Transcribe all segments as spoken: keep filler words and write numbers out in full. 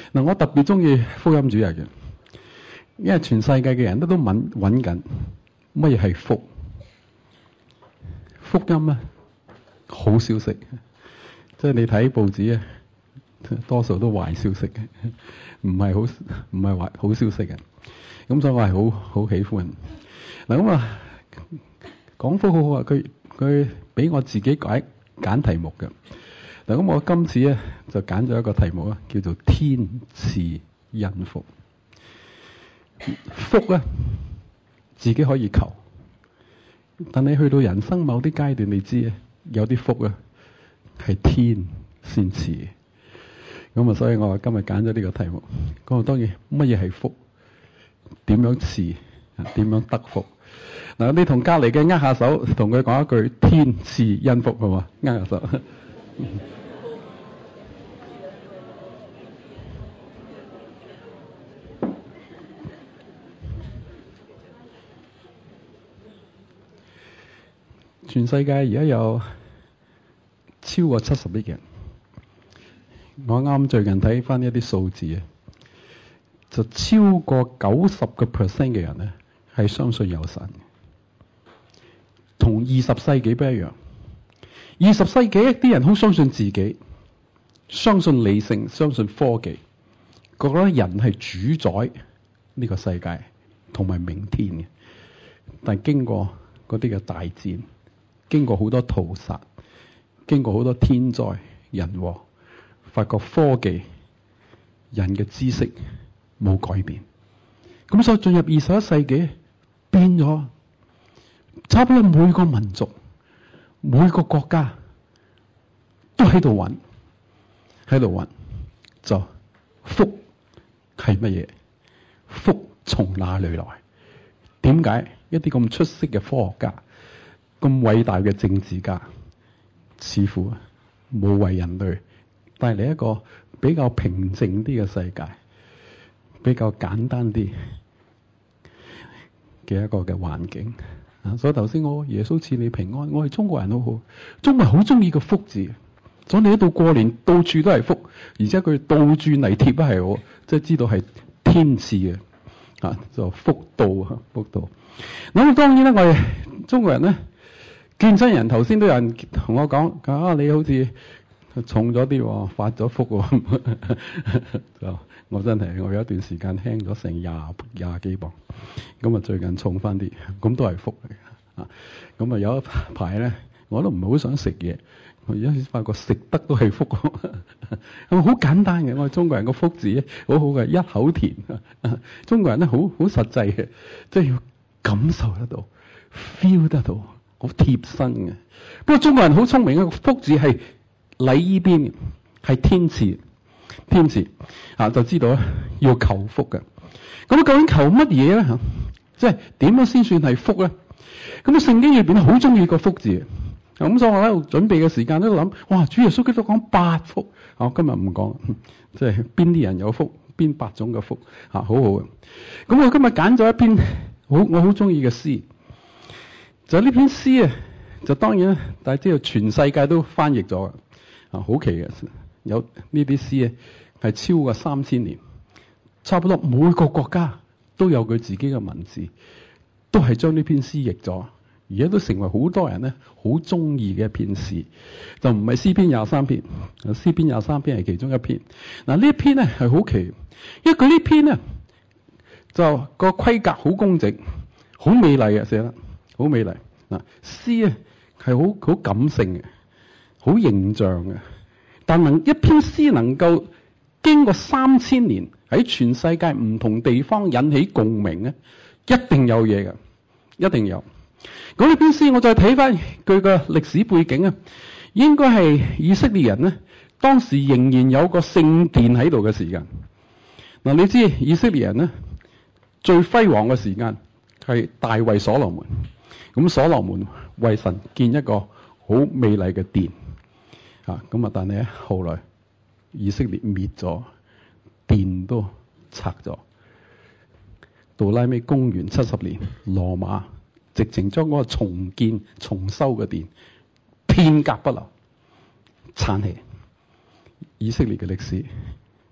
嗱，我特別中意福音主日嘅，因為全世界嘅人都都揾揾緊乜嘢係福。福音咧，好消息，即係你睇報紙啊，多數都壞消息嘅，唔係好唔係壞好消息嘅。咁所以我係好好喜歡。嗱咁啊，講福好好啊，佢佢俾我自己解揀題目嘅。嗱咁我今次咧就揀咗一個題目啊，叫做天賜恩福。福咧自己可以求，但你去到人生某啲階段，你知啊，有啲福啊係天先賜嘅。咁啊，所以我今日揀咗呢個題目。咁啊，當然乜嘢係福？點樣賜？點樣得福？嗱，你同隔籬嘅握下手，同佢講一句天賜恩福，好嘛？握下手。全世界而家有超過七十億人，我啱最近睇翻一啲數字啊，就超過九十個 percent 嘅人咧係相信有神，同二十世紀不一樣。二十世紀一啲人好相信自己，相信理性，相信科技，覺得人係主宰呢個世界同埋明天嘅。但經過嗰啲嘅大戰，經過好多屠殺，經過好多天災人禍，發覺科技人嘅知識冇改變，咁所以進入二十一世紀變咗，差唔多每個民族每個國家都喺度揾喺度揾就福係乜嘢？福從哪裏來？點解一啲咁出色嘅科學家，咁偉大嘅政治家，似乎冇為人類帶嚟一個比較平靜啲嘅世界，比較簡單啲嘅一個嘅環境啊！所以頭先我耶穌賜你平安，我係中國人好好，中國人好中意個福字，所以你一到過年到處都係福，而且佢倒轉嚟貼都係我，即係知道係天賜嘅啊，就福到啊，福到。咁當然咧，我哋中國人咧，見親人頭先都有人同我講啊，你好似重咗啲喎，發咗福喎。就我真係我有一段時間輕咗成廿廿幾磅，咁啊最近重翻啲，咁都係福嚟啊。咁啊有一排咧，我都唔係好想食嘢，我而家發覺食得都係福。咁好簡單嘅，我哋中國人個福字好好嘅，一口甜。中國人咧好好實際嘅，即係要感受得到 ，feel 得到，好貼身嘅。不過中國人好聰明，個福字係禮依邊嘅，係天賜，天賜啊，就知道咧要求福嘅。咁究竟求乜嘢咧？吓，即係點樣先算係福咧？咁啊，聖經裏邊好中意個福字。咁所以我喺度準備嘅時間都諗，哇！主耶穌基督講八福，我今日唔講，即係邊啲人有福，邊八種嘅福，吓，好好嘅。咁我今日揀咗一篇好我好中意嘅詩，就呢篇詩啊，就當然啦，大家知道全世界都翻譯咗，啊，好奇嘅，有呢啲詩啊係超過三千年，差不多每個國家都有佢自己嘅文字，都係將呢篇詩譯咗。而家都成為好多人咧好中意嘅一篇詩，就唔係詩篇廿三篇，詩篇廿三篇係其中一篇。嗱，呢一篇咧係好奇，因為佢呢篇咧就個規格好工整，好美麗嘅寫得，好美麗。嗱，詩啊係好好感性嘅，好形象嘅，但能一篇詩能夠經過三千年喺全世界唔同地方引起共鳴咧，一定有嘢嘅，一定有。咁呢篇詩我再睇翻佢個歷史背景啊，應該係以色列人咧，當時仍然有個聖殿喺度嘅時間。嗱，你知以色列人咧最輝煌嘅時間係大衛所羅門，咁所羅門為神建一個好美麗嘅殿，啊，咁啊，但係咧後來以色列滅咗，殿都拆咗，到拉尾公元七十年，羅馬直情將嗰個重建、重修嘅殿片甲不留，鏟起。以色列嘅歷史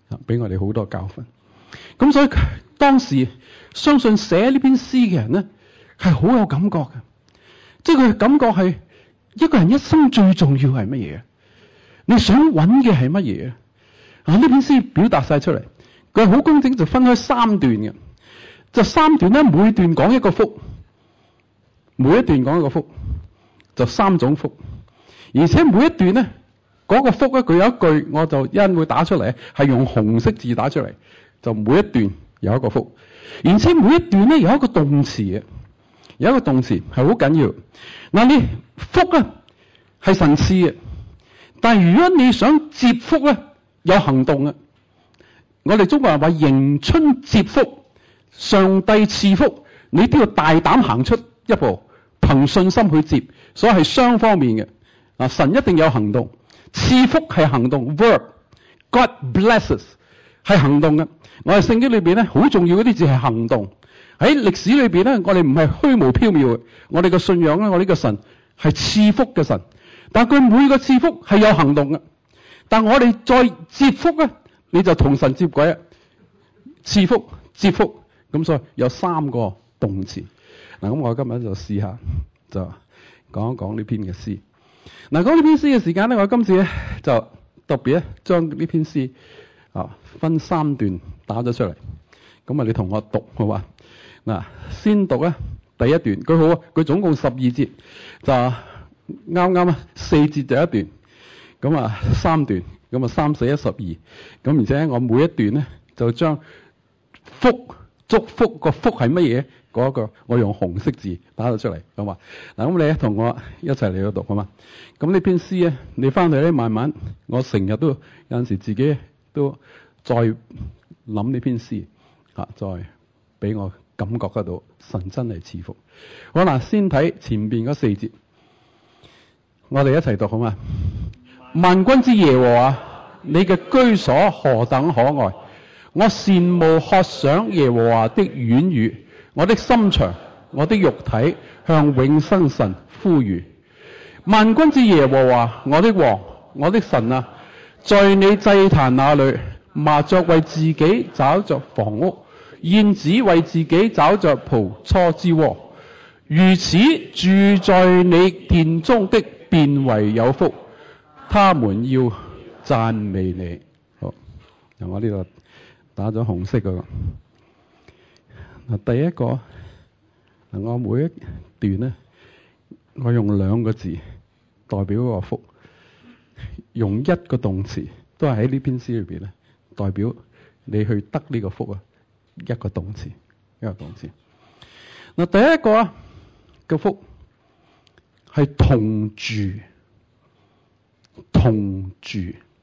俾我哋好多教訓。咁所以當時相信寫呢篇詩嘅人咧，係好有感覺嘅。即係佢感覺係一個人一生最重要係乜嘢？你想揾嘅係乜嘢？啊，呢篇詩表達晒出嚟，佢係好工整，就分開三段嘅。就三段咧，每段講一個福，每一段講一個福，就三種福。而且每一段咧，嗰個福咧，佢有一句，我就一陣會打出嚟，係用紅色字打出嚟，就每一段有一個福。而且每一段咧有一個動詞嘅，有一個動詞係好緊要。嗱，你福咧係神賜嘅，但係如果你想接福咧，有行動嘅。我哋中國人話迎春接福，上帝賜福，你都要大膽行出一步，憑信心去接，所以係雙方面嘅。啊，神一定有行動，賜福係行動 ，verb，God blesses 係行動嘅。我哋聖經裏邊咧好重要嗰啲字係行動。喺歷史裏邊咧，我哋唔係虛無縹緲嘅，我哋嘅信仰咧，我呢個神係賜福嘅神，但係佢每個賜福係有行動嘅。但我哋再接福咧，你就同神接軌啊！賜福、接福，咁所以有三個動詞。嗱，咁我今日就試下就講一講呢篇嘅詩。嗱，講呢篇詩嘅時間咧，我今次咧就特別咧將呢篇詩啊分三段打咗出嚟。咁啊，你同我讀好嘛？嗱，先讀咧第一段，佢好啊，佢總共十二節，就啱啱啊四節就一段，咁啊三段，咁啊三四一十二，咁而且我每一段咧就將福祝福個福係乜嘢嗰個，我用紅色字打咗出嚟，咁啊嗱，咁你咧同我一齊嚟到讀好嘛？咁呢篇詩咧，你翻去咧慢慢，我成日都有陣時自己都再諗呢篇詩啊，再俾我感覺得到神真係賜福。好嗱，先睇前邊嗰四節，我哋一齊讀好嘛？萬軍之耶和華，你嘅居所何等可愛！我羨慕渴想耶和華的院宇，我的心腸，我的肉體向永生神呼籲。萬軍之耶和華，我的王，我的神啊，在你祭壇那裏，麻雀為自己找着房屋，燕子為自己找着蒲初之窩。如此住在你殿中的，便為有福，他們要讚美你。好，嗱，我呢度打咗紅色嗰個。嗱，第一個，嗱，我每一段咧，我用兩個字代表嗰個福，用一個動詞都係喺呢篇詩裏邊咧，代表你去得呢個福啊，一個動詞，一個動詞。嗱，第一個啊嘅福係同住，同住。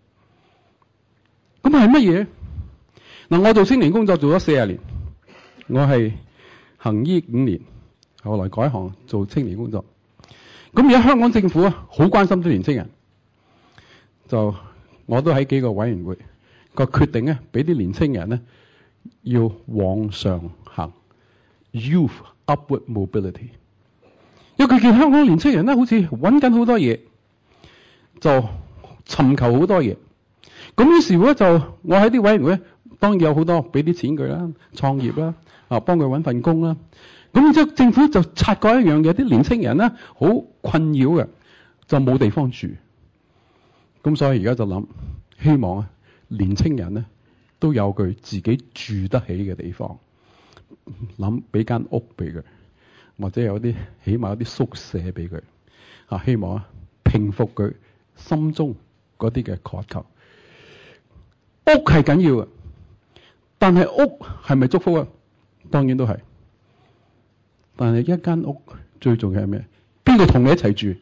咁係乜嘢？嗱，我做青年工作做咗四十年，我係行醫五年，後來改行做青年工作。咁而家香港政府啊，好關心啲年青人，就我都喺幾個委員會個決定咧，俾啲年青人咧要往上行 ，youth upward mobility。因為佢見香港年青人咧，好似揾緊好多嘢，就尋求好多嘢。咁於是乎咧，就我喺啲委員會，當然有好多俾啲錢佢啦，創業啦，啊幫佢揾份工啦。咁然之後政府就察覺一樣嘢，啲年青人咧好困擾嘅，就冇地方住。咁所以而家就諗，希望啊年青人咧都有佢自己住得起嘅地方，諗俾間屋俾佢，或者有啲起碼有啲宿舍俾佢，啊希望啊平復佢心中嗰啲嘅渴求。屋係緊要嘅，但係屋係咪祝福啊？當然都係。但係一間屋最重要係咩？邊個同你一齊住？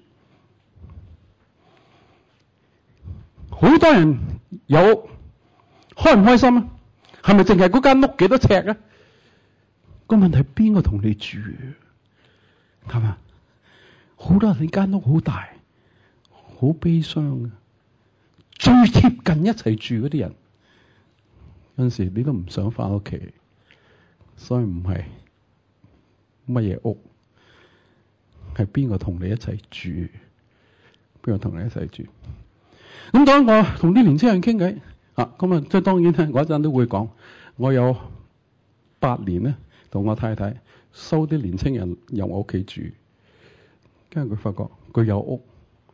好多人有屋，開唔開心啊？係咪淨係嗰間屋幾多尺啊？個問題係邊個同你住？係嘛？好多人你間屋好大，好悲傷嘅。最貼近一齊住嗰啲人，有陣時你都唔想翻屋企，所以唔係乜嘢屋，係邊個同你一齊住？邊個同你一齊住？咁當我同啲年青人傾偈， 啊，咁啊，即係當然咧，我一陣都會講。我有八年咧，同我太太收啲年青人入我屋企住，跟住佢發覺佢有屋，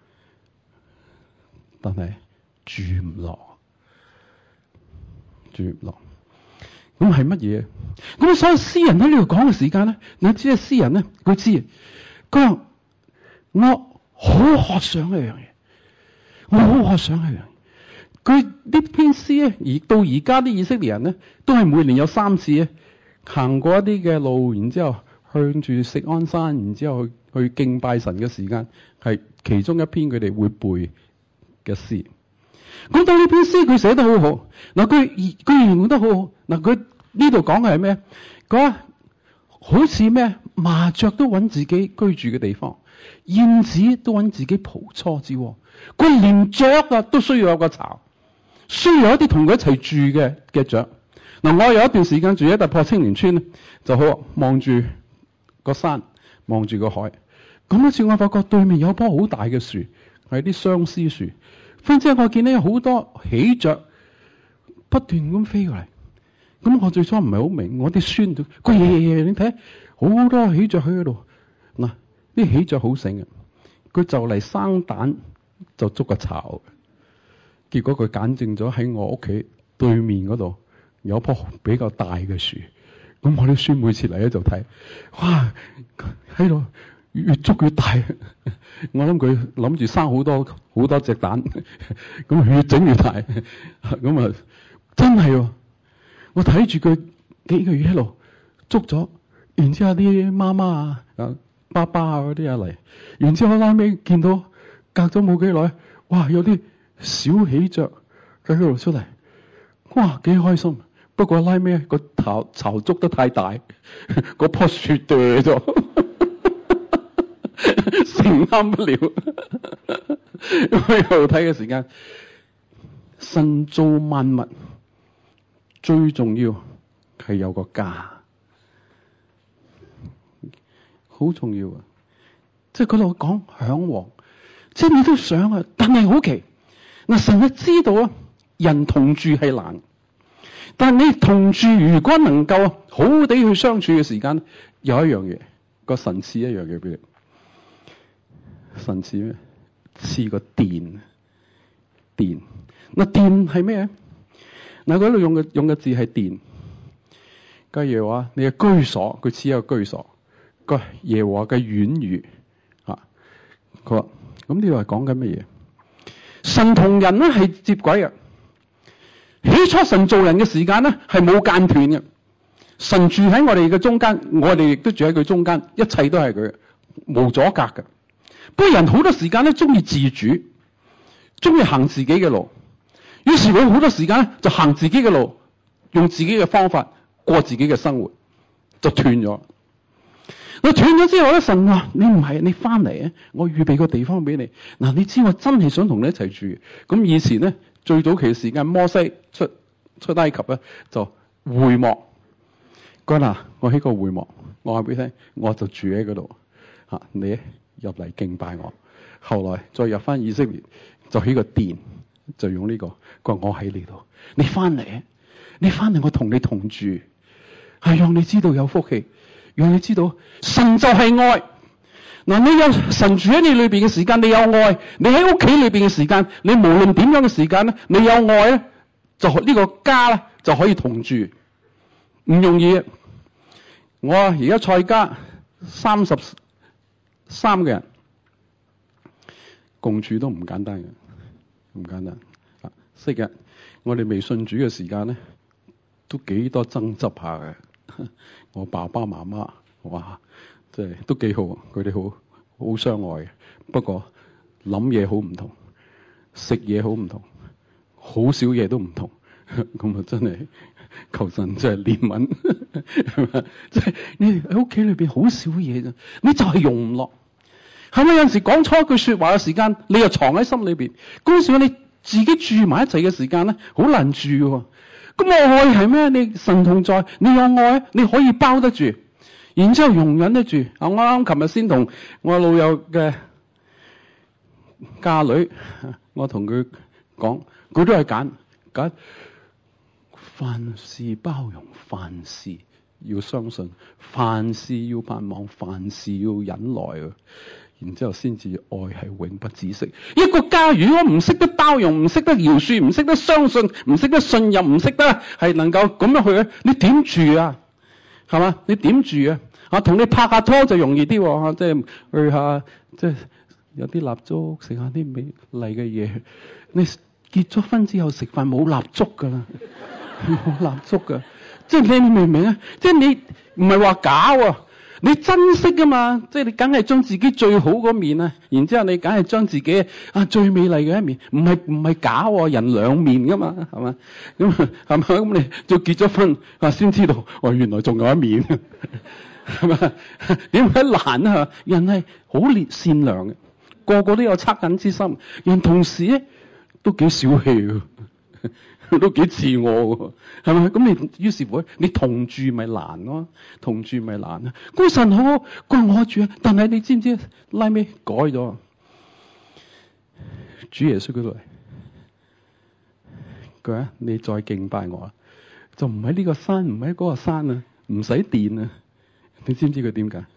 但係住唔落，住唔落。咁係乜嘢？咁所有詩人喺呢度講嘅時間咧，你知啊，詩人咧佢知，佢話我好渴想一樣嘢，我好渴想一樣嘢。佢呢篇詩咧，而到而家啲以色列人咧，都係每年有三次咧行過一啲嘅路，然之後向住錫安山，然之後去去敬拜神嘅時間，係其中一篇佢哋會背嘅詩。咁到呢篇詩佢寫得好好，嗱佢佢形容得好好，嗱佢呢度講嘅係咩？佢話好似咩麻雀都揾自己居住嘅地方，燕子都揾自己蒲初之窩，佢連雀啊都需要有個巢，需要有一啲同佢一齊住嘅嘅雀。嗱，我有一段時間住喺突破青年村咧，就好望住個山，望住個海。咁一次我發覺對面有一棵好大嘅樹，係啲相思樹。忽然之間我見到有好多喜鵲不斷咁飛過嚟。咁我最初唔係好明，我啲孫都佢爺爺你睇好多喜鵲喺嗰度。嗱，啲喜鵲好醒嘅，佢就嚟生蛋就捉個巢。結果佢揀正咗喺我屋企對面嗰度有一棵比較大嘅樹。咁我啲孫每次嚟咧就睇，哇喺度越捉越大。我諗佢諗住生好多好多隻蛋，咁越整越大。咁啊真係喎！我睇住佢幾個月一路捉咗，然之後啲媽媽啊、爸爸啊嗰啲啊嚟，然之後拉尾見到隔咗冇幾耐，哇有啲小喜鵲喺嗰度出嚟，哇幾開心。不過拉尾個巢巢捉得太大，嗰棵樹跌咗，承擔不了。喺度睇嘅時間，神造萬物最重要係有個家，好重要啊！即係嗰度講向往，即係你都想啊，但係好奇嗱，神係知道啊，人同住係難，但係你同住如果能夠好好地去相處嘅時間，有一樣嘢，個神賜一樣嘢俾你，神賜咩？賜個殿，殿嗱殿係咩？嗱，佢喺度用嘅用嘅字係殿。假如話你嘅居所，佢似一個居所，個耶和華嘅院宇嚇。佢話咁呢度係講緊乜嘢？神同人咧係接軌嘅。起初神造人嘅時間咧係冇間斷嘅。神住喺我哋嘅中間，我哋亦都住喺佢中間，一切都係佢，無阻隔嘅。不過人好多時間咧中意自主，中意行自己嘅路。於是佢好多時間咧就行自己嘅路，用自己嘅方法過自己嘅生活，就斷咗。我斷咗之後咧，神話你唔係，你翻嚟啊！我預備個地方俾你。嗱，你知我真係想同你一齊住。咁以前咧最早期嘅時間，摩西出出埃及咧就會幕。佢話嗱，我起個會幕，我話俾你聽，我就住喺嗰度嚇，你入嚟敬拜我。後來再入翻以色列，就起個殿。就用呢、這個，佢話我喺呢度，你翻嚟，你翻嚟，我同你同住，係讓你知道有福氣，讓你知道神就係愛。嗱，你有神住喺你裏邊嘅時間，你有愛；你喺屋企裏邊嘅時間，你無論點樣嘅時間咧，你有愛咧，就呢、這個家咧就可以同住，唔容易。我而家蔡家三十三個人共處都唔簡單嘅。唔簡單啊！昔日我哋未信主嘅時間咧，都幾多爭執下嘅。我爸爸媽媽哇，即係都幾好，佢哋好好相愛嘅。不過諗嘢好唔同，食嘢好唔同，好少嘢都唔同。咁啊，真係求神真係憐憫，係嘛？即係你喺屋企裏邊好少嘢啫，你就係用唔落。係咪有陣時講錯一句說話嘅時間，你又藏喺心裏邊？嗰陣時你自己住埋一齊嘅時間咧，好難住嘅。咁我愛係咩？你神同在，你有愛，你可以包得住，然之後容忍得住。啊，我啱啱琴日先同我老友嘅嫁女，我同佢講，佢都係揀解凡事包容，凡事要相信，凡事要盼望，凡事要忍耐啊！然之後先至愛係永不止息。一個家如果唔識得包容，唔識得饒恕，唔識得相信，唔識得信任，唔識得係能夠咁樣去咧，你點住啊？係嘛？你點住啊？啊，同你拍下拖就容易啲喎，即係去下，即係有啲蠟燭，食下啲美麗嘅嘢。你結咗婚之後食飯冇蠟燭噶啦，冇蠟燭噶。即係你明唔明啊？即係你唔係話假喎，你珍惜噶嘛。即係你梗係將自己最好嗰面啊，然之後你梗係將自己啊最美麗嘅一面，唔係唔係假喎，人兩面噶嘛，係嘛？咁係嘛？咁你就結咗婚啊，先知道哦，原來仲有一面，係嘛？點解難啊？人係好烈善良嘅，個個都有惻隱之心，人同時咧都幾小氣嘅。都幾自我喎，係咪？咁你於是乎你同住咪難咯？同住咪難啊！嗰神好關我住啊，但係你知唔知拉尾改咗？主耶穌嗰度嚟，佢話你再敬拜我啊，就唔喺呢個山，唔喺嗰個山啊，唔使電啊！你知唔知佢點解？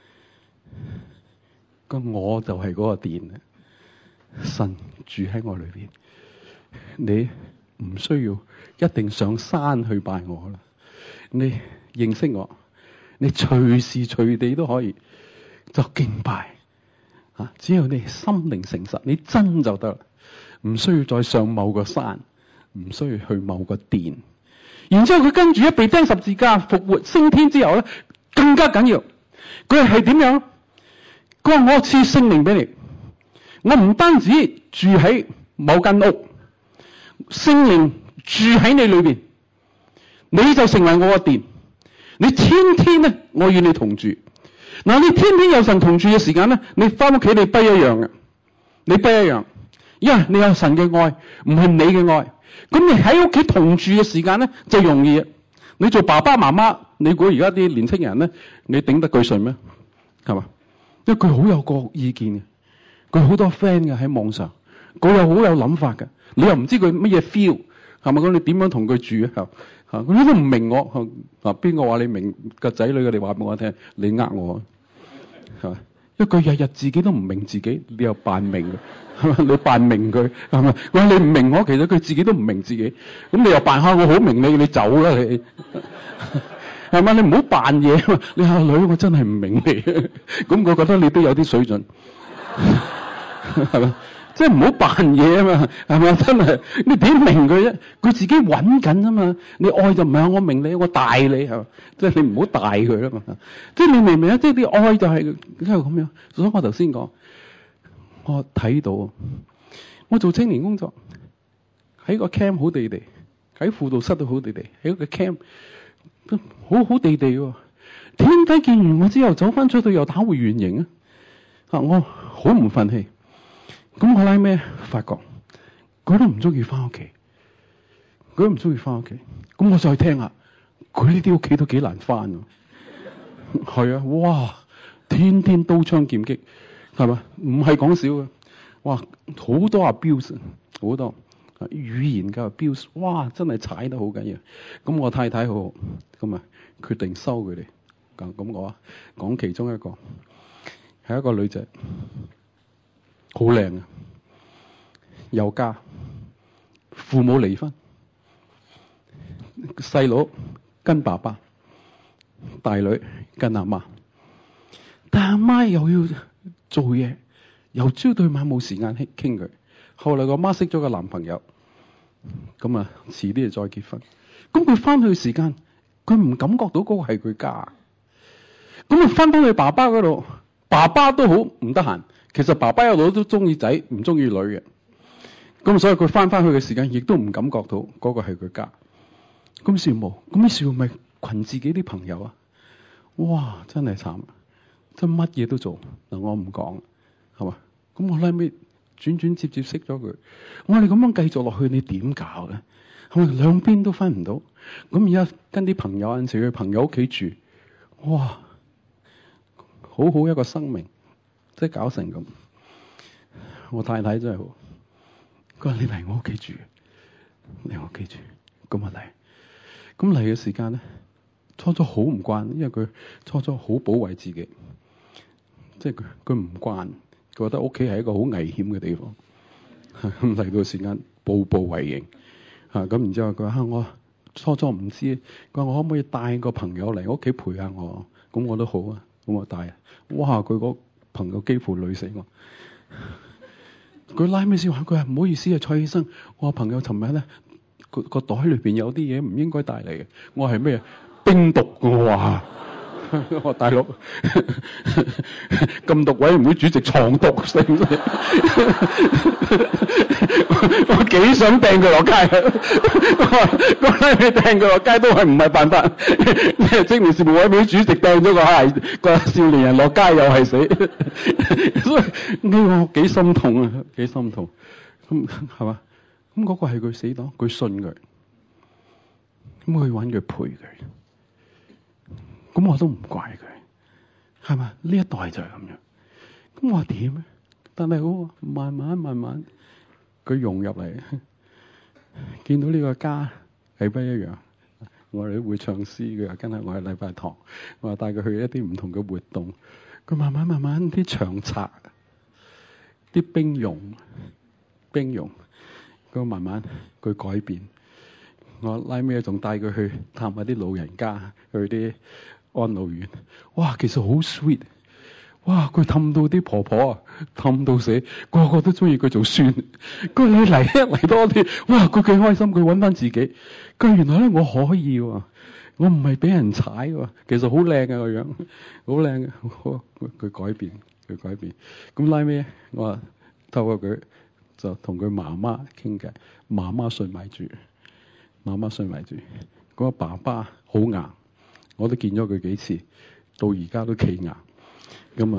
個我就係嗰個電啊！神住喺我裏邊，你唔需要一定上山去拜我啦，你認識我，你隨時隨地都可以就敬拜啊！只要你心靈誠實，你真就得啦，唔需要再上某個山，唔需要去某個殿。然之後佢跟住一被釘十字架復活升天之後咧，更加緊要，佢係點樣？佢話我賜聖靈俾你，我唔單止住喺某間屋。聖靈住喺你裏邊，你就成為我個殿。你天天咧，我與你同住。嗱，你天天有神同住嘅時間咧，你翻屋企你不一樣嘅，你不一樣，因為你有神嘅愛，唔係你嘅愛。咁你喺屋企同住嘅時間咧，就容易。你做爸爸媽媽，你估而家啲年青人咧，你頂得佢順咩？係嘛？因為佢好有個意見嘅，佢好多 friend 嘅喺網上，佢又好有諗法嘅。你又唔知佢乜嘢 feel， 係咪？咁你點樣同佢住啊？嚇，佢都唔明我。嗱，邊個話你明個仔女嘅？你話俾我聽，你呃我，係咪？因為佢日日自己都唔明自己，你又扮明嘅，係咪？你扮明佢，係咪？我話你唔明我，其實佢自己都唔明自己。咁你又扮下我好明你，你走啦你，係咪？你唔好扮嘢。你話女，我真係唔明你。咁我覺得你都有啲水準，係咪？即係唔好扮嘢啊嘛，係咪？真係你點明佢啫？佢自己揾緊啊嘛。你愛就唔係我明你，我大你係嘛？即係你唔好大佢啊嘛。即係你明唔明啊？即係啲愛就係因為咁樣。所以我頭先講，我睇到我做青年工作喺個 camp 好地地，喺輔導室都好地地，喺個 camp 好好地地喎。點解見完我之後走翻出去又打回原形啊？啊，我好唔忿氣。咁我拉咩？發覺佢都唔中意翻屋企，佢都唔中意翻屋企。咁我再聽下，佢呢啲屋企都幾難翻啊！係啊，哇！天天刀槍劍戟，係嘛？唔係講笑嘅。哇！好多 abuse，好多語言嘅 abuse，哇！真係踩得好緊要。咁我太太好好，咁啊決定收佢哋。咁咁我啊講其中一個係一個女仔。好靚啊，有家，父母離婚，細佬跟爸爸，大女跟阿媽，但阿媽又要做嘢，由朝到晚冇時間傾傾佢。後來個媽識咗個男朋友，咁啊遲啲就再結婚。咁佢翻去時間，佢唔感覺到嗰個係佢家。咁啊翻返去爸爸嗰度，爸爸都好唔得閒。其實爸爸有佬都中意仔，唔中意女嘅。咁所以佢翻翻去嘅時間，亦都唔感覺到嗰個係佢家。咁羨慕，咁羨慕咪群自己啲朋友啊？哇！真係慘，真乜嘢都做。嗱，我唔講，係嘛？咁我拉尾轉轉接接識咗佢。我話你咁樣繼續落去，你點搞咧？係咪兩邊都分唔到？咁而家跟啲朋友有陣時去朋友屋企住，哇！好好一個生命。即係搞成咁，我太太真係好。佢話你嚟我屋企住， 你我記住，咁啊嚟，咁嚟嘅時間咧，初初好唔慣，因為佢初初好保衛自己，即係佢佢唔慣，覺得屋企係一個好危險嘅地方。咁嚟到時間，步步為營嚇，咁然之後佢話：我初初唔知，佢話我可唔可以帶個朋友嚟屋企陪下我？咁我都好啊，咁我帶。哇！佢個朋友幾乎累死我。佢拉尾先話：佢話唔好意思啊，蔡醫生，我朋友尋日咧個個袋裏邊有啲嘢唔應該帶嚟嘅。我係咩？冰毒嘅話。我話大佬，禁毒委員會主席藏毒，死唔死？我幾想掟佢落街，我拉尾掟佢落街都係唔係辦法。青年事務委員會主席掟咗個孩個少年人落街又係死，所以呢個幾心痛啊，幾心痛。咁係嘛？咁嗰個係佢死黨，佢信佢，咁佢揾佢陪佢。咁我都唔怪佢，係嘛？呢一代就係咁樣。咁我話點咧？但係好慢慢慢慢，佢融入嚟，見到呢個家係不一樣。我哋都會唱詩嘅，跟住我喺禮拜堂，我話帶佢去一啲唔同嘅活動。佢慢慢慢慢啲長冊、啲冰融、冰融，咁慢慢佢改變。我拉尾仲帶佢去探下啲老人家，去啲安老院。哇，其實好 sweet。哇，佢氹到啲婆婆啊，氹到死，個個都中意佢做孫。佢你嚟一嚟多啲，哇，佢幾開心，佢揾翻自己。佢原來咧我可以喎，我唔係俾人踩喎。其實好靚嘅個樣，好靚嘅。佢改變，佢改變。咁拉尾我話透過佢就同佢媽媽傾偈，媽媽信埋住。媽媽信埋住，嗰個爸爸好硬，我都見咗佢幾次，到而家都企硬。咁啊，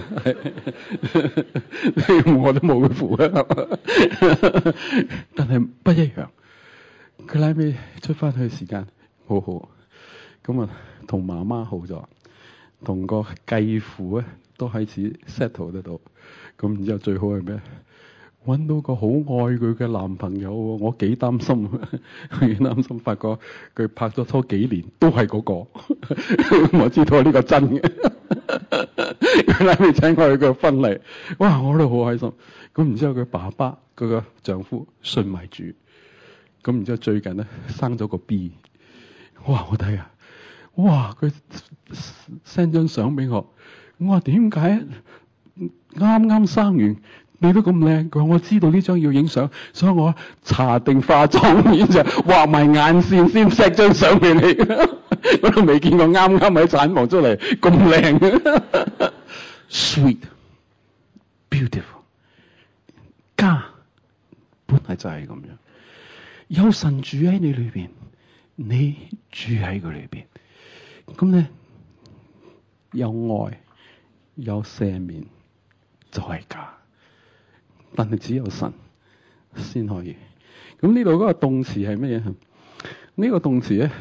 我都冇佢扶啊。但係不一樣，佢拉尾出翻去時間好好，咁啊同媽媽好咗，同個繼父咧都開始 settle 得到。咁然之後最好係咩？搵到個好愛佢嘅男朋友，我幾擔心，幾擔心，發覺佢拍咗拖幾年都係嗰個，我知道呢個真嘅。佢拉尾請我去個婚禮，哇！我都好開心。咁然之後佢爸爸佢個丈夫信埋主，咁然之後最近咧生咗個 B， 哇！我睇下，哇！佢 send 張相俾我，我話點解啱啱生完？你都咁靚，佢話我知道呢張要影相，所以我搽定化妝，然之後畫埋眼線先 set 張相俾你。我都未見過啱啱喺產房出嚟咁靚。Sweet, beautiful， 家本來就係咁樣，有神住喺你裏邊，你住喺佢裏邊，咁咧有愛有赦免就係家。但係只有神先可以。咁呢度嗰個動詞係乜嘢？呢、這個動詞咧，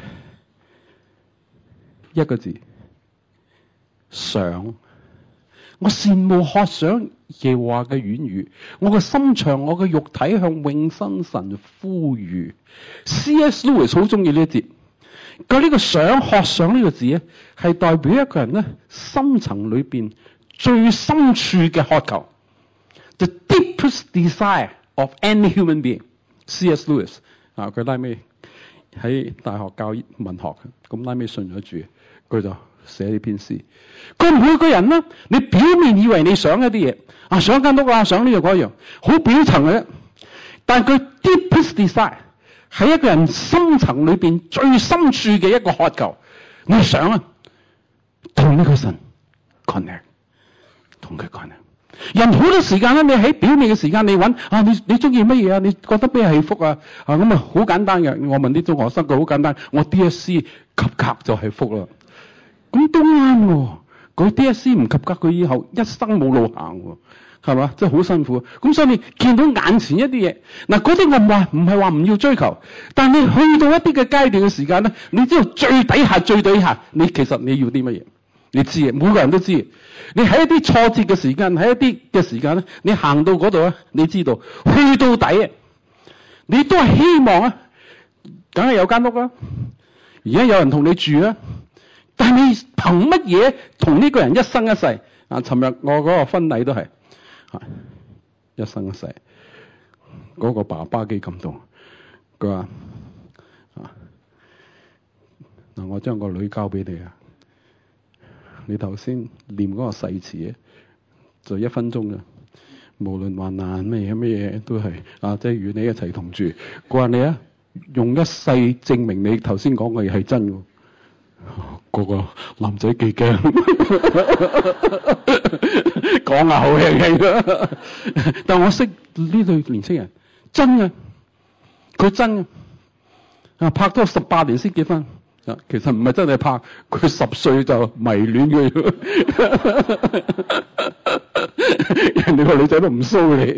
一個字，想。我羨慕渴想耶和華嘅院宇，我嘅心腸，我嘅肉體向永生神呼籲。C S Lewis 好中意呢一節。佢呢個想渴想呢個字咧，係代表一個人咧深層裏邊最深處嘅渴求。The deepest desire of any human being。C S Lewis 啊，佢拉尾喺大學教文學，咁拉尾信咗主，佢就寫呢篇詩。佢每個人咧，你表面以為你想一啲嘢，啊想間屋啊，想呢樣嗰樣，好表層嘅啫。但係佢 deepest desire 係一個人深層裏邊最深處嘅一個渴求。你想啊，同呢個神 connect， 同佢 connect。人好多時間咧，你喺表面嘅時間，你揾啊，你你中意乜嘢啊？你覺得咩係福啊？啊咁啊，好簡單嘅。我問啲中學生，佢好簡單，我 D S C 及格就係福啦。咁都啱喎。佢 D S C 唔及格，佢以後一生冇路行喎，係嘛？真係好辛苦。咁所以你見到眼前一啲嘢，嗱嗰啲我唔話唔係話唔要追求，但係你去到一啲嘅階段嘅時間咧，你知道最底下最底下，你其實你要啲乜嘢？你知嘅，每個人都知。你喺一啲挫折嘅時間，喺一啲嘅時間咧，你行到嗰度咧，你知道去到底啊！ 你都係希望啊，梗係有間屋啦。而家有人同你住啦，但係你憑乜嘢同呢個人一生一世啊？尋日我嗰個婚禮都係啊，一生一世。嗰、那個爸爸幾感動，佢話啊，嗱，我將個女交俾你啊，你頭先念嗰個誓詞就一分鐘啦。無論患難咩嘢咩嘢都係啊，即係與你一齊同住。佢話你啊，用一世證明你頭先講嘅嘢係真嘅。嗰、那個男仔幾驚，講下好輕輕啦。但我識呢對年青人，真嘅，佢真嘅啊，拍咗十八年先結婚啊，其實唔係真係拍，佢十歲就迷戀佢。人哋個女仔都唔騷你，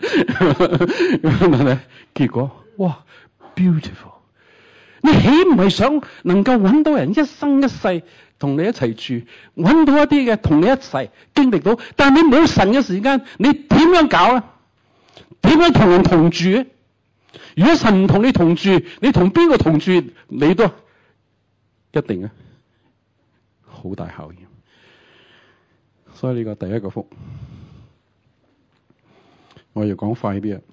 但係結果哇 beautiful！ 你豈唔係想能夠揾到人一生一世同你一齊住，揾到一啲嘅同你一齊經歷到？但係你冇神嘅時間，你點樣搞啊？點樣同人同住啊？如果神唔同你同住，你同邊個同住？你都一定啊，好大考驗。所以呢個第一個福，我要講快啲啊！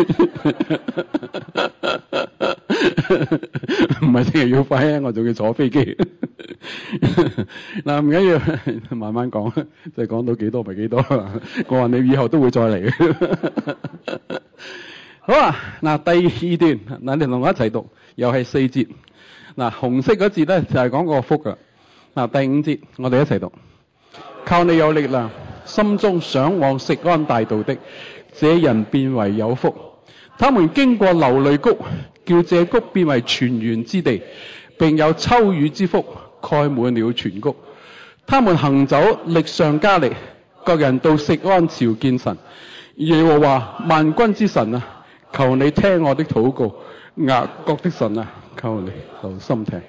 唔係淨係要快啊，我仲要坐飛機。嗱，唔緊要，慢慢講，即係講到幾多咪幾多。我話你以後都會再嚟。好啊，嗱，第二段，嗱，你同我一齊讀，又係四節。嗱，紅色嗰節咧就係講個福噶。嗱，第五節我哋一齊讀。靠你有力量，心中想往錫安大道的，這人變為有福。他們經過流淚谷，叫這谷變為泉源之地，並有秋雨之福蓋滿了全谷。他們行走，力上加力，各人到錫安朝見神。耶和華萬軍之神啊，求你聽我的禱告，雅各的神啊，求你留心聽。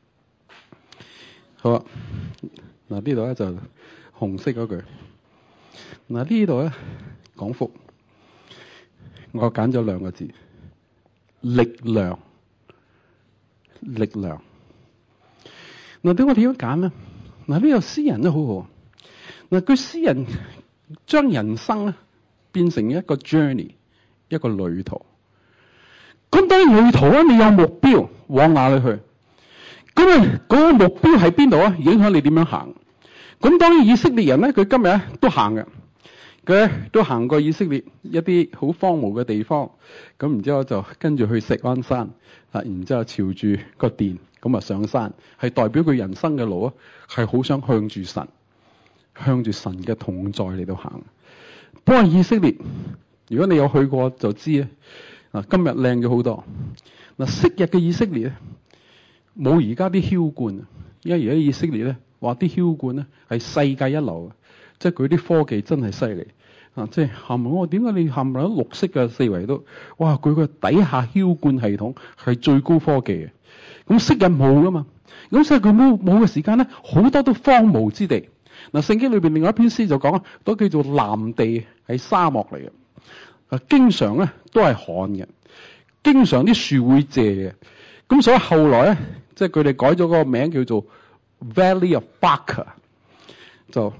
好啊，嗱，呢度咧就紅色嗰句。嗱，呢度咧講福，我揀咗兩個字：力量。力量。嗱，點我點樣揀咧？嗱，呢個詩人都好好。嗱，佢詩人將人生咧變成一個 journey， 一個旅途。咁當然旅途咧，你有目標往哪裏去？咁啊，嗰個目標喺邊度啊？影響你點樣行。咁當然以色列人咧，佢今日咧都行嘅，佢咧都行過以色列一啲好荒蕪嘅地方。咁然之後就跟住去錫安山，啊，然之後朝住個殿咁啊上山，係代表佢人生嘅路啊，係好想向住神，向住神嘅同在嚟到行。不過以色列，如果你有去過就知啊，今日靚咗好多。嗱，昔日嘅以色列咧，冇而家啲澆灌啊，因為而家以色列咧，話啲澆灌咧係世界一流嘅，即係佢啲科技真係犀利啊！即係冚我點解你冚唪唥綠色嘅四圍都，哇！佢個底下澆灌系統係最高科技嘅，咁昔日冇噶嘛，咁所以佢冇冇嘅時間咧，好多都荒蕪之地。嗱，聖經裏邊另外一篇詩就講啊，都叫做藍地，係沙漠嚟嘅，啊，經常咧都係旱嘅，經常啲樹會謝嘅，咁所以後來咧，即係佢哋改咗嗰個名叫做 Valley of Baca， 就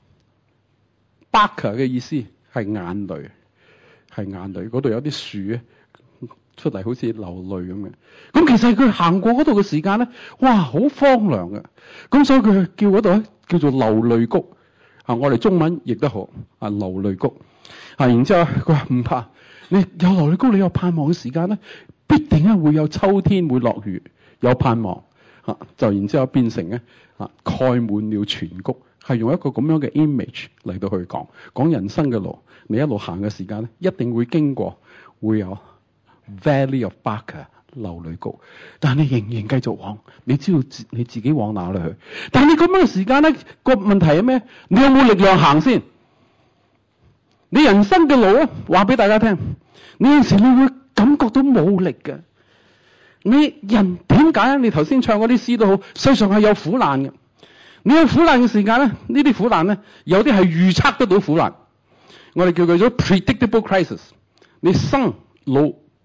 Baca 嘅意思係眼淚，係眼淚，嗰度有啲樹咧出嚟好似流淚咁嘅。咁其實佢行過嗰度嘅時間咧，哇，好荒涼嘅。咁所以佢叫嗰度咧叫做流淚谷啊，我哋中文譯得好啊，流淚谷啊。然之後佢話唔怕，你有流淚谷，你有盼望嘅時間咧，必定咧會有秋天會落雨，有盼望啊。就然之後變成咧啊，蓋滿了全谷，係用一個咁樣嘅 image 嚟到去講講人生嘅路。你一路行嘅時間咧，一定會經過會有 Valley of Baca 流淚谷，但係你仍然繼續往，你知道你自己往哪裏去。但係你咁樣嘅時間咧，個問題係咩？你有冇力量行先？你人生嘅路咧，話俾大家聽，你有陣時你會感覺到冇力嘅。你人點解？你頭先唱嗰啲詩都好，世上係有苦難嘅。你有苦難嘅時間咧，呢啲苦難咧，有啲係預測得到苦難，我哋叫佢做 predictable crisis。你生老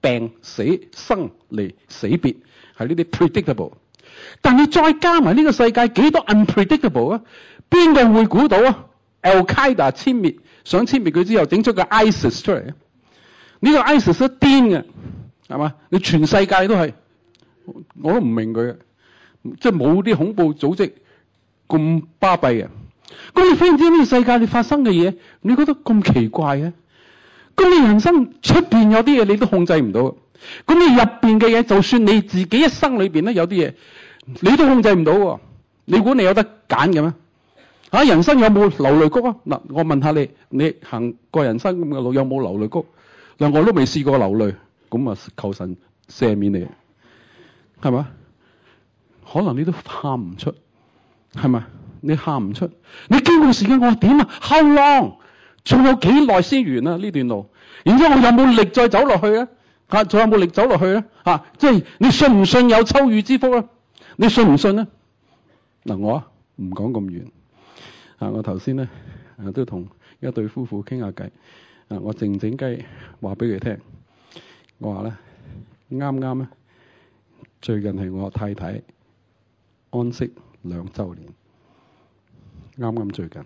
病死生離死別，係呢啲 predictable。但你再加埋呢個世界幾多 unpredictable 啊？邊個會估到啊 ？Al-Qaeda 殲滅，想殲滅佢之後，整出個 ISIS 出嚟。呢個 ISIS 都癲嘅，係嘛？你全世界都係，我都唔明佢嘅，即係冇啲恐怖組織咁巴閉嘅。咁你忽然之間呢個世界你發生嘅嘢，你覺得咁奇怪嘅？咁你人生出邊有啲嘢你都控制唔到，咁你入邊嘅嘢，就算你自己一生裏邊咧有啲嘢，你都控制唔到。你估你有得揀嘅咩？嚇、啊，人生有冇流淚谷啊？嗱，我問下你，你行過人生咁嘅路有冇流淚谷？嗱，我都未試過流淚，咁啊求神赦免你，係嘛？可能你都喊唔出，係咪？你喊唔出，你經過時間，我話點啊 ？How long？仲有幾耐先完啊？呢段路，然之後我有冇力再走落去啊？嚇，仲有冇力走落去啊？嚇，即係你信唔信有秋雨之福啊？你信唔信啊？嗱，我啊唔講咁遠。啊，我頭先咧啊都同一對夫婦傾下偈。啊，我靜靜雞話俾佢聽，我話咧啱啱咧最近係我太太安息兩週年，啱啱最近。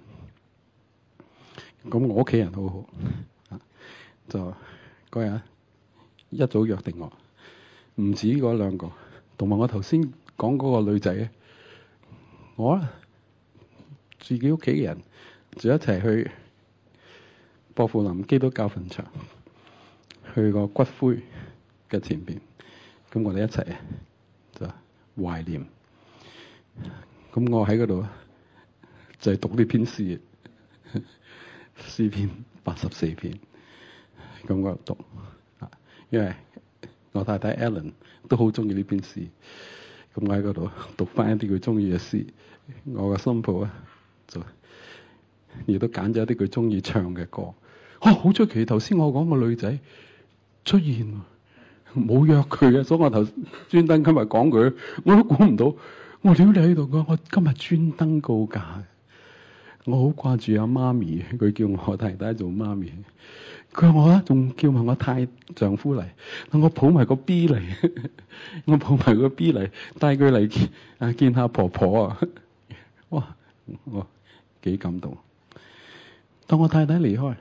咁我屋企人好好，啊，就嗰日一早約定我，唔止嗰兩個，同埋我頭先講嗰個女仔咧，我咧自己屋企人就一齊去薄扶林基督教墳場，去個骨灰嘅前邊，咁我哋一齊就懷念。咁我喺嗰度就係讀呢篇詩。詩篇八十四篇，咁我讀，因為我太太 Ellen 都好中意呢篇詩，咁我喺嗰度讀翻一啲佢中意嘅詩。我個新抱啊，就亦都揀咗一啲佢中意唱嘅歌。啊，好出奇！頭先我講個女仔出現，冇約佢嘅，所以我頭專登今日講佢，我都估唔到。我屌你喺度講，我今日專登告假。我好掛住阿媽咪，佢叫我太太做媽咪。佢話我啊，仲叫埋我太丈夫嚟，我抱埋個 B 嚟，我抱埋個 B 嚟，帶佢嚟見啊見下婆婆啊！哇，我幾感動。當我太太離開，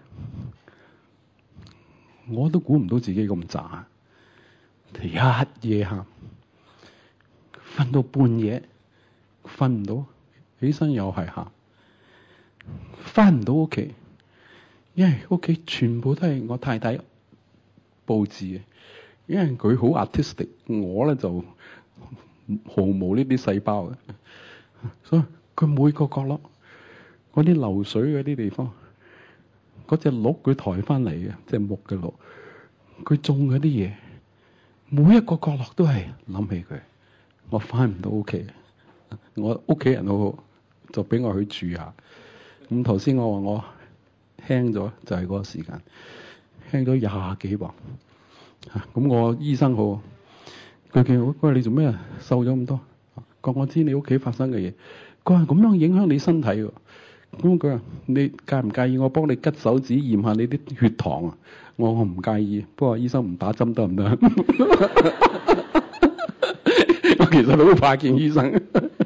我都估唔到自己咁渣，一夜喊，瞓到半夜，瞓唔到，起身又係喊。翻唔到屋企，因為屋企全部都係我太太佈置嘅。因為佢好 artistic，我咧就毫無呢啲細胞嘅，所以佢每個角落嗰啲流水嗰啲地方，嗰隻鹿佢抬翻嚟嘅，即係木嘅鹿，佢種嗰啲嘢，每一個角落都係諗起佢。我翻唔到屋企，我屋企人好好，就俾我去住下。咁頭先我話我輕咗，就係嗰個時間輕咗廿幾磅。咁我醫生好，佢叫我，佢話你做咩瘦咗咁多？講我知你屋企發生嘅嘢。佢話咁樣影響你身體喎。咁佢話你介唔介意我幫你拮手指驗下你啲血糖啊？我我唔介意，不過醫生唔打針得唔得？我其實好怕見醫生。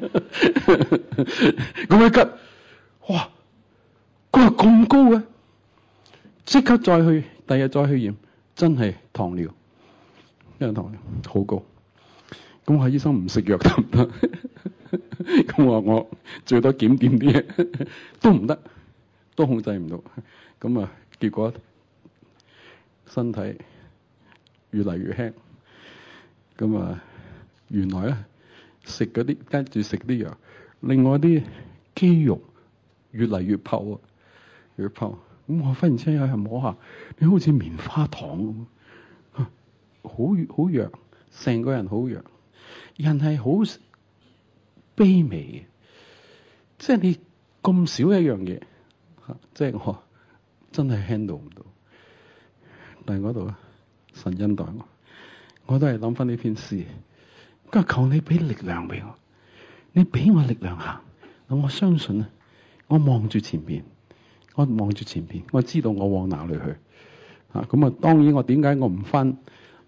咁佢拮，哇！佢話咁高嘅，即刻再去，第日再去驗，真係糖尿，因為糖尿好高。咁我話醫生唔食藥得唔得？咁我話我最多檢點啲嘢，都唔得，都控制唔到。咁啊，結果身體越嚟越輕。咁啊，原來咧食嗰啲跟住食啲藥，另外啲肌肉越嚟越泡啊！越泡，咁我忽然之間有人摸下，你好似棉花糖咁，好好弱，成個人好弱。人係好卑微嘅，即係你咁少一樣嘢，即係我真係 handle 唔到。但係嗰度神恩待我，我都係諗翻呢篇詩。佢話求你俾力量俾我，你俾我力量行。我相信啊，我望住前邊。我望住前邊，我知道我往哪裏去。啊，咁啊，當然我點解我唔翻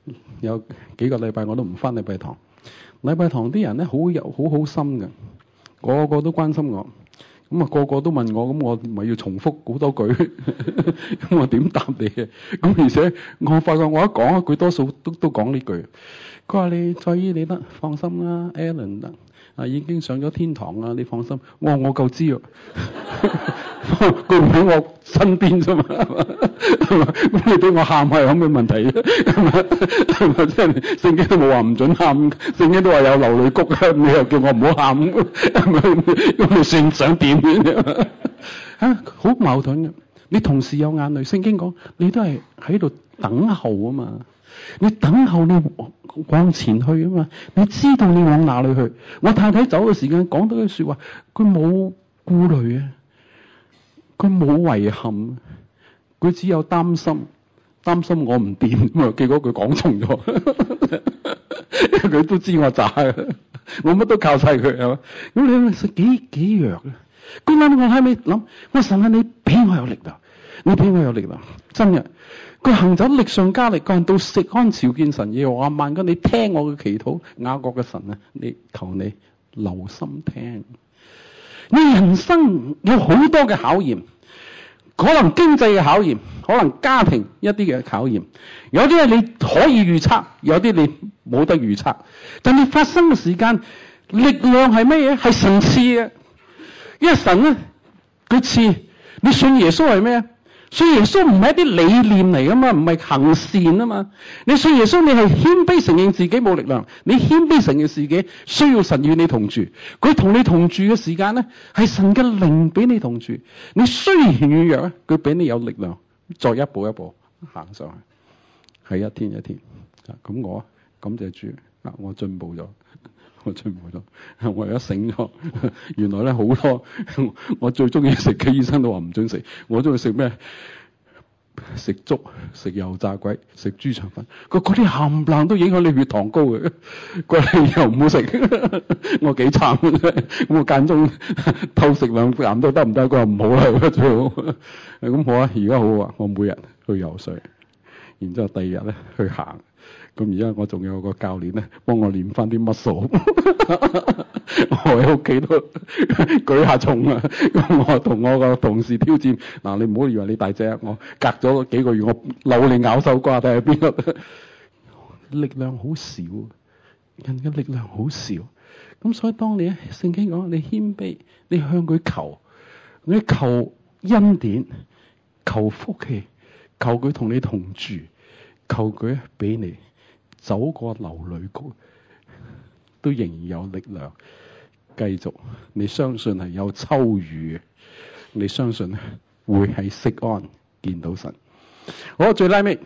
有幾個禮拜我都唔翻禮拜堂。禮拜堂啲人咧好有好好心嘅，個個都關心我。咁啊，個個都問我，咁我咪要重複好多句，咁我點答你嘅？咁而且我發覺我一講一句，多數都都講呢句。佢話你在意你得放心啦 ，Alan 得啊，已經上咗天堂啦，你放心。我話我夠知啊，佢唔喺我身邊啫嘛，係嘛？咁你俾我喊係有咩問題啫？係嘛？係嘛？即係聖經都冇話唔准喊，聖經都話有流淚谷啊，你又叫我唔好喊，係咪？咁你算想點啫？嚇，好矛盾嘅。你同時有眼淚，聖經講你都係喺度等候啊嘛。你等候你往前去啊嘛，你知道你往哪裏去。我太太走嘅時間講到句說話，佢冇顧慮啊，佢冇遺憾，佢只有擔心，擔心我唔掂啊。結果佢講重咗，佢都知我渣嘅，我乜都靠晒佢係嘛。咁你話幾幾弱啊？咁啱我喺尾諗，我神啊，你俾我有力量，你俾我有力量，真嘅。佢行走力上加力，個人到錫安朝見神，耶和華萬軍，你聽我嘅祈禱，雅各嘅神啊，你求你留心聽。你人生有好多嘅考驗，可能經濟嘅考驗，可能家庭一啲嘅考驗，有啲係你可以預測，有啲你冇得預測。但你發生嘅時間，力量係乜嘢？係神賜嘅，因為神咧佢賜。你信耶穌係咩？信耶穌唔係一啲理念嚟噶嘛，唔係行善啊嘛。你信耶穌，你係謙卑承認自己冇力量，你謙卑承認自己需要神與你同住。佢同你同住嘅時間咧，係神嘅靈俾你同住。你雖然軟弱，佢俾你有力量，再一步一步行上去，係一天一天。咁我感謝主，我進步咗。我進步咗，我而家醒咗。原來咧好多我最中意食嘅醫生都話唔准食。我中意食咩？食粥、食油炸鬼、食豬腸粉。佢嗰啲冚唪唥都影響你血糖高嘅。佢又唔好食。我幾慘嘅。咁我間中偷食兩啖都得唔得？佢話唔好啦，最好。咁好啊，而家好啊。我每日去游水，然之後第二日咧去行。咁而家我仲有個教練咧，幫我練翻啲 muscle。我喺屋企都舉下重啊！咁我同我個同事挑戰，嗱，你唔好以為你大隻，我隔咗幾個月，我扭你咬手瓜，睇下邊個力量好少，人嘅力量好少。咁所以當你聖經講你謙卑，你向佢求，你求恩典，求福氣，求佢同你同住，求佢俾你。走過流淚谷，都仍然有力量繼續。你相信係有秋雨嘅，你相信會喺錫安見到神。好，最拉尾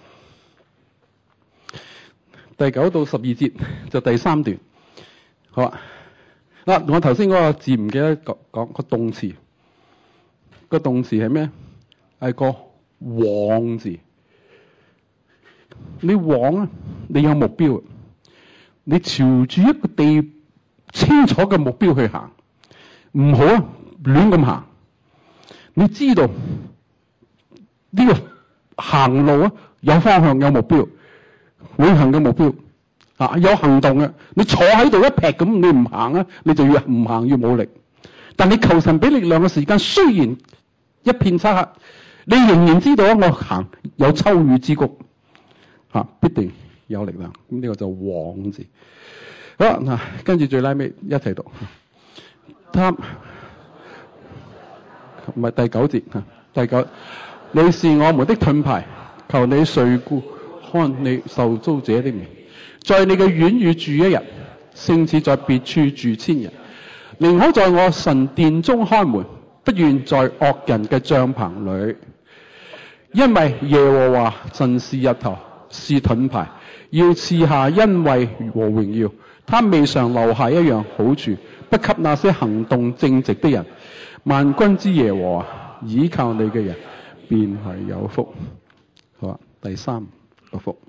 第九到十二節就第三段。好啊，嗱，我頭先嗰個字唔記得講講個動詞，個動詞係咩？係個往字。你往啊，你有目標，你朝住一個地清楚嘅目標去行，唔好啊亂咁行。你知道呢個行路啊有方向有目標，永恆嘅目標啊，有行動嘅。你坐喺度一劈咁，你唔行啊，你就越唔行越冇力。但你求神俾力量嘅時間，雖然一片漆黑，你仍然知道啊，我行有秋雨之谷。啊，必定有力量。咁呢個就往字。好啦，嗱，跟住最拉尾一齊讀。他唔係第九節啊，第九，你是我們的盾牌，求你垂顧看你受造者的面，在你嘅院宇住一日，勝似在別處住千日。寧可在我神殿中看門，不願在惡人嘅帳棚裏，因為耶和華神是日頭。是盾牌，要賜下恩惠和榮耀。他未嘗留下一樣好處，不給那些行動正直的人。萬軍之耶和華，倚靠你嘅人，便係有福。好啊，第三個福。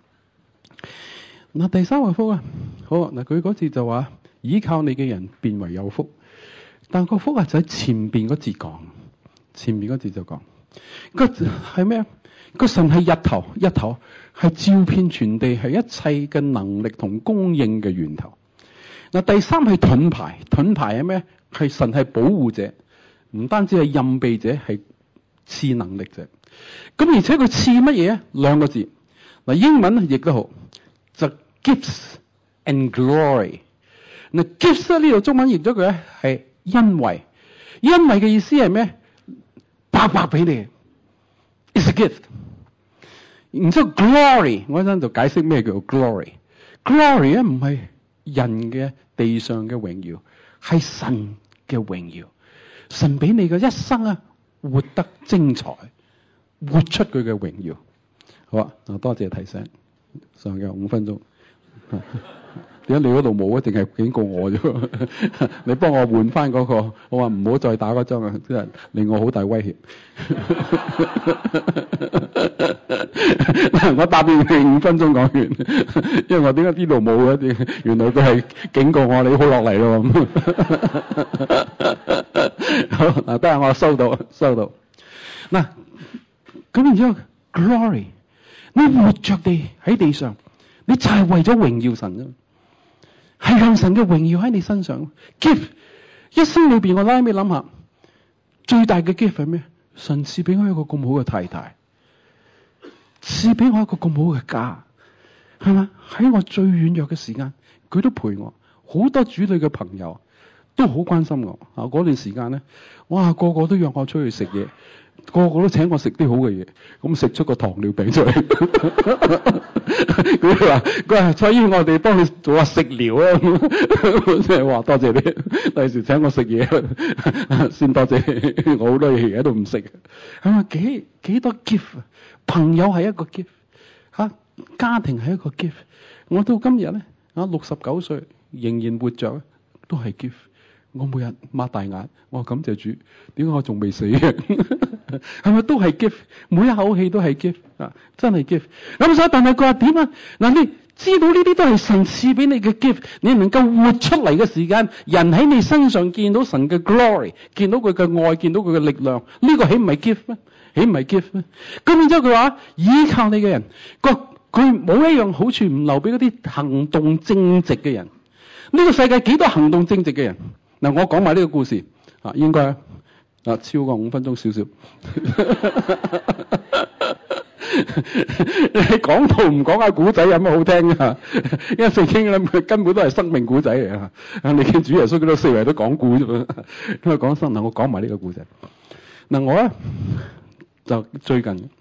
嗱，第三個福啊，好啊，嗱，佢嗰次就話倚靠你嘅人，便為有福。但個福啊，就喺前邊嗰節講，前邊嗰節就講，個係咩啊？ 個神係日頭，日頭係照遍全地，係一切嘅能力同供應嘅源頭。嗱，第三係盾牌，盾牌係咩？係神係保護者，唔單止係蔭庇者，係賜能力者。咁而且佢賜乜嘢啊？兩個字，嗱，英文譯得好，就 gifts and glory。嗱，gifts 呢度中文譯咗佢咧係恩惠，恩惠嘅意思係咩？白白俾你 ，it's a gift。然之後 glory， 我一陣就解釋咩叫 glory。glory 咧唔係人嘅地上嘅榮耀，係神嘅榮耀。神俾你嘅一生啊，活得精彩，活出佢嘅榮耀。好啊，多謝提醒。上嘅五分鐘。點解你嗰度冇啊？淨係警告我啫？你幫我換翻嗰個，我話唔好再打嗰張啊！真係令我好大威脅。我答應你五分鐘講完，因為我點解呢度冇嘅？原來佢係警告我，你好落嚟咯。好嗱，得啊，我收到，收到。嗱，咁然之後 ，glory， 你活着地喺地上，你就係為咗榮耀神啫。係讓神嘅榮耀喺你身上。gift 一生裏邊，我拉尾諗下，最大嘅 gift 係咩？神賜俾我一個咁好嘅太太，賜俾我一個咁好嘅家，係嘛？喺我最軟弱嘅時間，佢都陪我。好多主女嘅朋友都好關心我。啊，嗰段時間咧，哇，個個都約我出去食嘢，個個都請我食啲好嘅嘢，咁食出個糖尿病出嚟。佢話佢話，所以我哋幫你做下食療啊，即係話多謝你，第時請我食嘢先多謝。我好多嘢喺度唔食，係咪幾幾多 gift？ 朋友係一個 gift， 吓，家庭係一個 gift。我到今日咧，啊，六十九歲仍然活着，都係 gift。我每日擘大眼，我感謝主，點解我仲未死嘅？係咪都係 gift？ 每一口氣都係 gift 啊！真係 gift。咁所以，但係佢話點啊？嗱，你知道呢啲都係神賜俾你嘅 gift， 你能夠活出嚟嘅時間，人喺你身上見到神嘅 glory， 見到佢嘅愛，見到佢嘅力量，呢、這個豈唔係 gift 咩？豈唔係 gift 咩？咁然之後佢話，依靠你嘅人，佢佢冇一樣好處唔留俾嗰啲行動正直嘅人。呢、這個世界幾多行動正直嘅人？嗱，我講埋呢個故事啊，應該啊超過五分鐘少少。你講道唔講下古仔有乜好聽啊？因為聖經咧根本都係生命古仔嚟啊！你見主耶穌嗰度四圍都講古啫嘛，咁啊講生嗱，我講埋呢個故仔。嗱，我咧就最近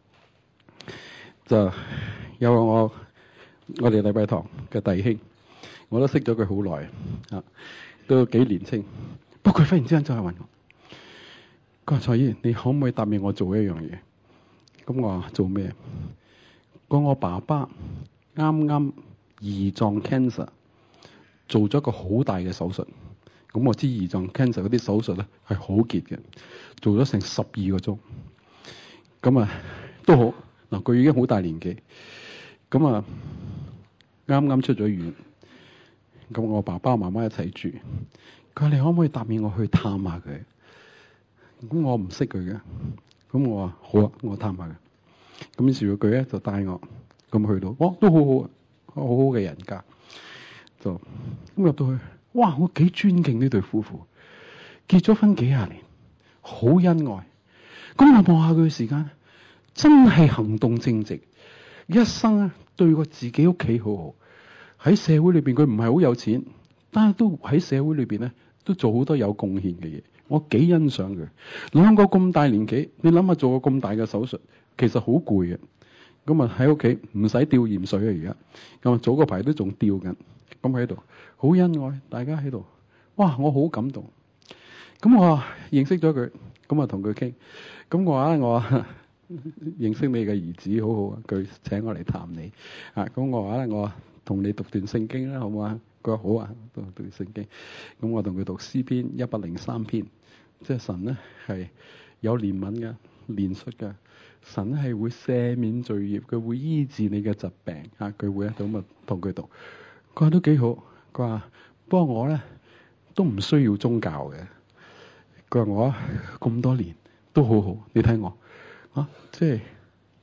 就有我我哋禮拜堂嘅弟兄，我都識咗佢好耐啊。都幾年青，不過佢忽然之間就係問我，佢話蔡姨，你可唔可以答應我做一樣嘢？咁我話做咩？講我爸爸啱啱胰臟 cancer 做咗個好大嘅手術，咁我知胰臟 cancer 嗰啲手術咧係好結嘅，做咗成十二個鐘，咁啊都好嗱，佢已經好大年紀，咁啊啱啱出咗院。咁我爸爸媽媽一齊住，佢話你可唔可以答應我去探下佢？咁我唔識佢嘅，咁我話好啊，我探下佢。咁於是佢咧就帶我，咁去到，哇，都好好啊，好好嘅人家。就咁入到去，哇，我幾尊敬呢對夫婦，結咗婚幾廿年，好恩愛。咁我望下佢嘅時間，真係行動正直，一生咧對我自己屋企好好。喺社會裏邊，佢唔係好有錢，但係都喺社會裏邊咧，都做好多有貢獻嘅嘢。我幾欣賞佢。兩個咁大年紀，你諗下做個咁大嘅手術，其實好攰嘅。咁啊喺屋企唔使吊鹽水啊，而家咁啊早個排都仲吊緊。咁喺度好恩愛，大家喺度，哇！我好感動。咁我話認識咗佢，咁啊同佢傾。咁我話我話認識你嘅兒子好好啊，佢請我嚟探你啊。咁我話咧我。同你讀段聖經啦，好唔好啊？佢話好啊，讀段聖經。咁我同佢讀詩篇一百零三篇，即係神咧係有憐憫嘅、憐恤嘅，神係會赦免罪孽，佢會醫治你嘅疾病啊！佢會咁啊同佢讀，佢話都幾好。佢話不過我咧都唔需要宗教嘅。佢話我咁多年都好好，你睇我啊，即係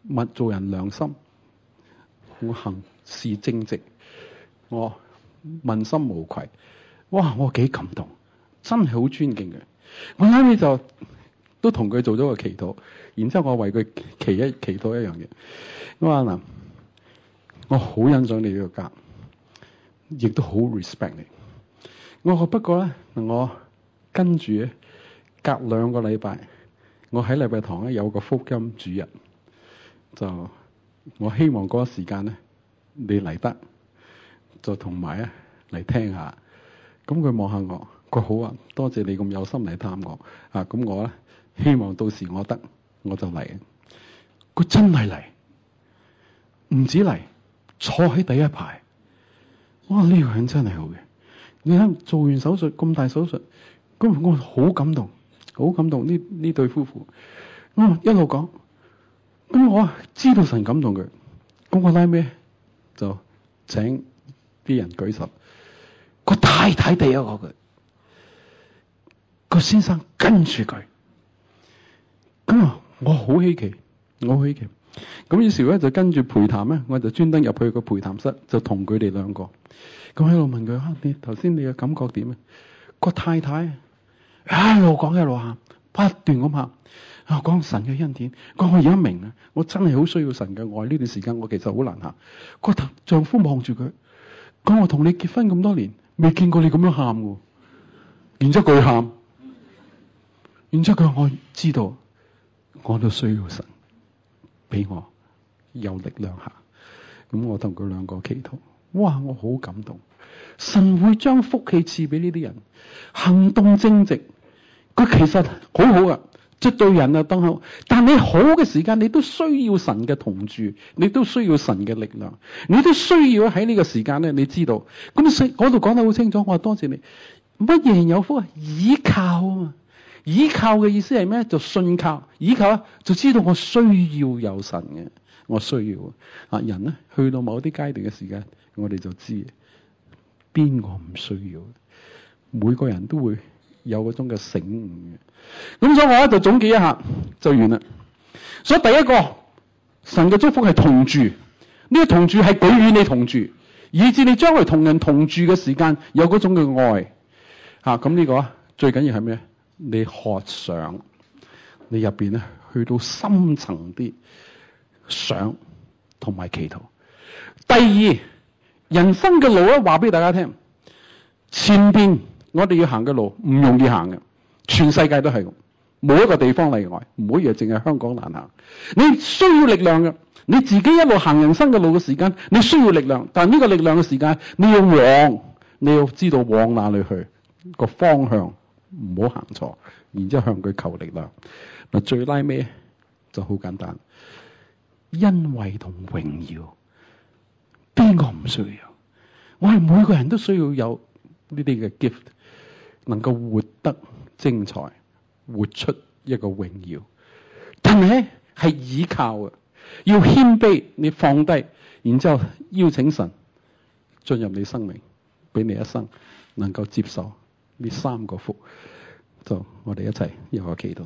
物做人良心，我行事正直，我問心無愧。哇！我幾感動，真係好尊敬佢。我後尾就都同佢做咗個祈禱，然之後我為佢祈一祈禱一樣嘢。我話嗱，我好欣賞你呢個家，亦都好 respect 你。我話不過咧，我跟住咧隔兩個禮拜，我喺禮拜堂咧有個福音主日，就我希望嗰個時間咧你嚟得，就同埋啊嚟聽下。咁佢望下我，佢好啊，多謝你咁有心嚟探我啊！咁我咧希望到時我得我就嚟。佢真係嚟，唔止嚟，坐喺第一排。哇！呢個人真係好嘅。你睇做完手術咁大手術，咁我好感動，好感動呢呢對夫婦。我一路講，咁我知道神感動佢。咁我拉咩就請啲人舉手。個太太地啊！我佢個先生跟住佢，咁啊，我好稀奇，我好稀奇。咁於是咧就跟住陪談咧，我就專登入去個陪談室，就同佢哋兩個咁喺度問佢：啊，你頭先你嘅感覺點啊？個太太一路講一路喊，不斷咁喊啊，講神嘅恩典。講我而家明啊，我真係好需要神嘅愛。呢段時間我其實好難行。個丈夫望住佢，講我同你結婚咁多年，未見過你咁樣喊喎。然之後佢喊，然之後佢話我知道，我都需要神俾我有力量下。咁我同佢兩個祈禱，哇！我好感動。神會將福氣賜俾呢啲人，行動正直，佢其實好好噶，即係對人啊當好。但你好嘅時間，你都需要神嘅同住，你都需要神嘅力量，你都需要喺呢個時間咧，你知道。咁所以嗰度講得好清楚，我話多謝你。乜嘢人有福啊？倚靠啊嘛，倚靠嘅意思係咩？就信靠，倚靠啊，就知道我需要有神嘅，我需要啊。人咧去到某啲階段嘅時間，我哋就知邊個唔需要。每個人都會有嗰種嘅醒悟嘅。咁所以我咧就總結一下就完啦。所以第一個，神嘅祝福係同住，呢個同住係佢與你同住，以至你將來同人同住嘅時間有嗰種嘅愛。啊，咁呢個啊最緊要係咩？你渴想，你入邊咧去到深層啲想同埋祈禱。第二，人生嘅路咧，話俾大家聽，前邊我哋要行嘅路唔容易行嘅，全世界都係，冇一個地方例外，唔可以淨係香港難行。你需要力量嘅，你自己一路行人生嘅路嘅時間，你需要力量，但係呢個力量嘅時間，你要往，你要知道往哪裏去。個方向唔好行錯，然之後向佢求力量。嗱，最拉尾就好簡單，恩惠同榮耀，邊個唔需要？我哋每個人都需要有呢啲嘅 gift， 能夠活得精彩，活出一個榮耀。但係咧係倚靠嘅，要謙卑，你放低，然之後邀請神進入你生命，俾你一生能夠接受。呢三個福，就我哋一齊有個祈禱。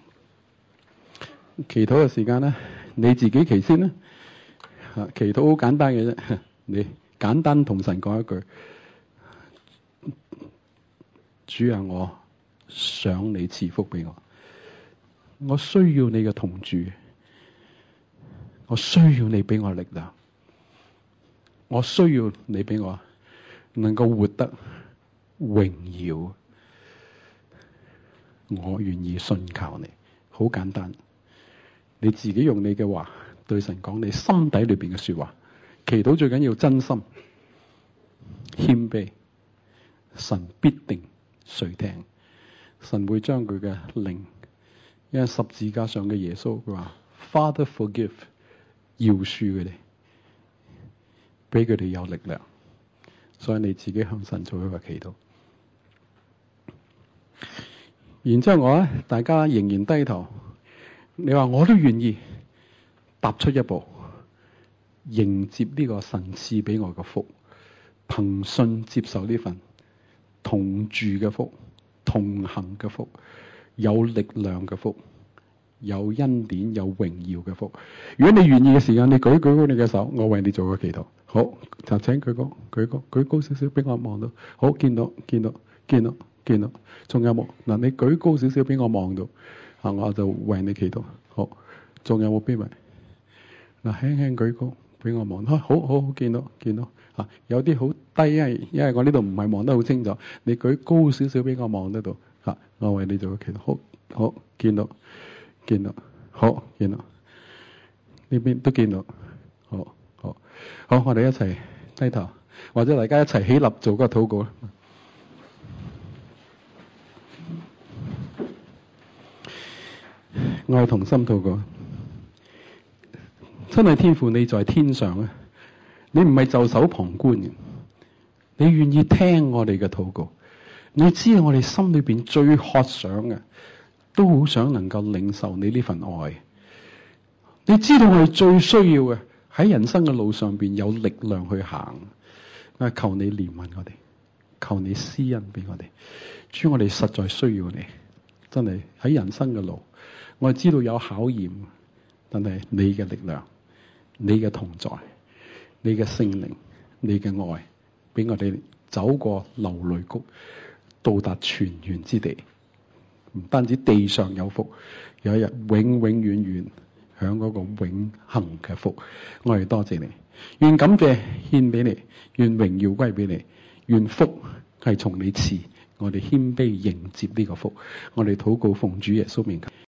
祈禱嘅時間咧，你自己祈先啦。啊，祈禱好簡單嘅啫，你簡單同神講一句：主啊，我想你賜福俾我，我需要你嘅同住，我需要你俾我力量，我需要你俾我能夠活得榮耀，我願意信靠你。好簡單，你自己用你嘅話對神講你心底裏邊嘅說話。祈禱最緊要真心謙卑，神必定垂聽。神會將佢嘅靈，因為十字架上嘅耶穌佢話 Father forgive， 饒恕佢哋，俾佢哋有力量。所以你自己向神做一個祈禱。然之後我咧，大家仍然低頭。你話我都願意踏出一步，迎接呢個神賜俾我嘅福，憑信接受呢份同住嘅福、同行嘅福、有力量嘅福， 有恩典、有榮耀嘅福。如果你願意嘅時間，你舉舉高你嘅手，我為你做個祈禱。好，就請舉高、舉高、舉高少少，俾我望到。好，見到、見到、見到、見到。仲有冇？嗱，你舉高少少俾我望到，啊，我就為你祈禱。好，仲有冇邊位？嗱，輕輕舉高俾我望。好好好，見到見到。啊，有啲好低，因為因為我呢度唔係望得好清楚。你舉高少少俾我望得到。啊，我為你做個祈禱。好，好，見到。見到，好，見到，呢邊都見到，好，好，好，我哋一齊低頭，或者大家一齊起立做個禱告啦。愛同心禱告，真係天父你在天上啊！你唔係袖手旁觀嘅，你願意聽我哋嘅禱告，你知道我哋心裏邊最渴想嘅。都好想能夠領受你呢份愛。你知道我哋最需要嘅喺人生嘅路上邊有力量去行。啊，求你憐憫我哋，求你施恩俾我哋。主，我哋實在需要你，真係喺人生嘅路，我哋知道有考驗，但係你嘅力量、你嘅同在、你嘅聖靈、你嘅愛，俾我哋走過流淚谷，到達泉源之地。唔單止地上有福，有一日永永遠遠享嗰個永恆嘅福。我哋多謝你，願感謝獻俾你，願榮耀歸俾你，願福係從你賜，我哋謙卑迎接呢個福。我哋禱告奉主耶穌名求。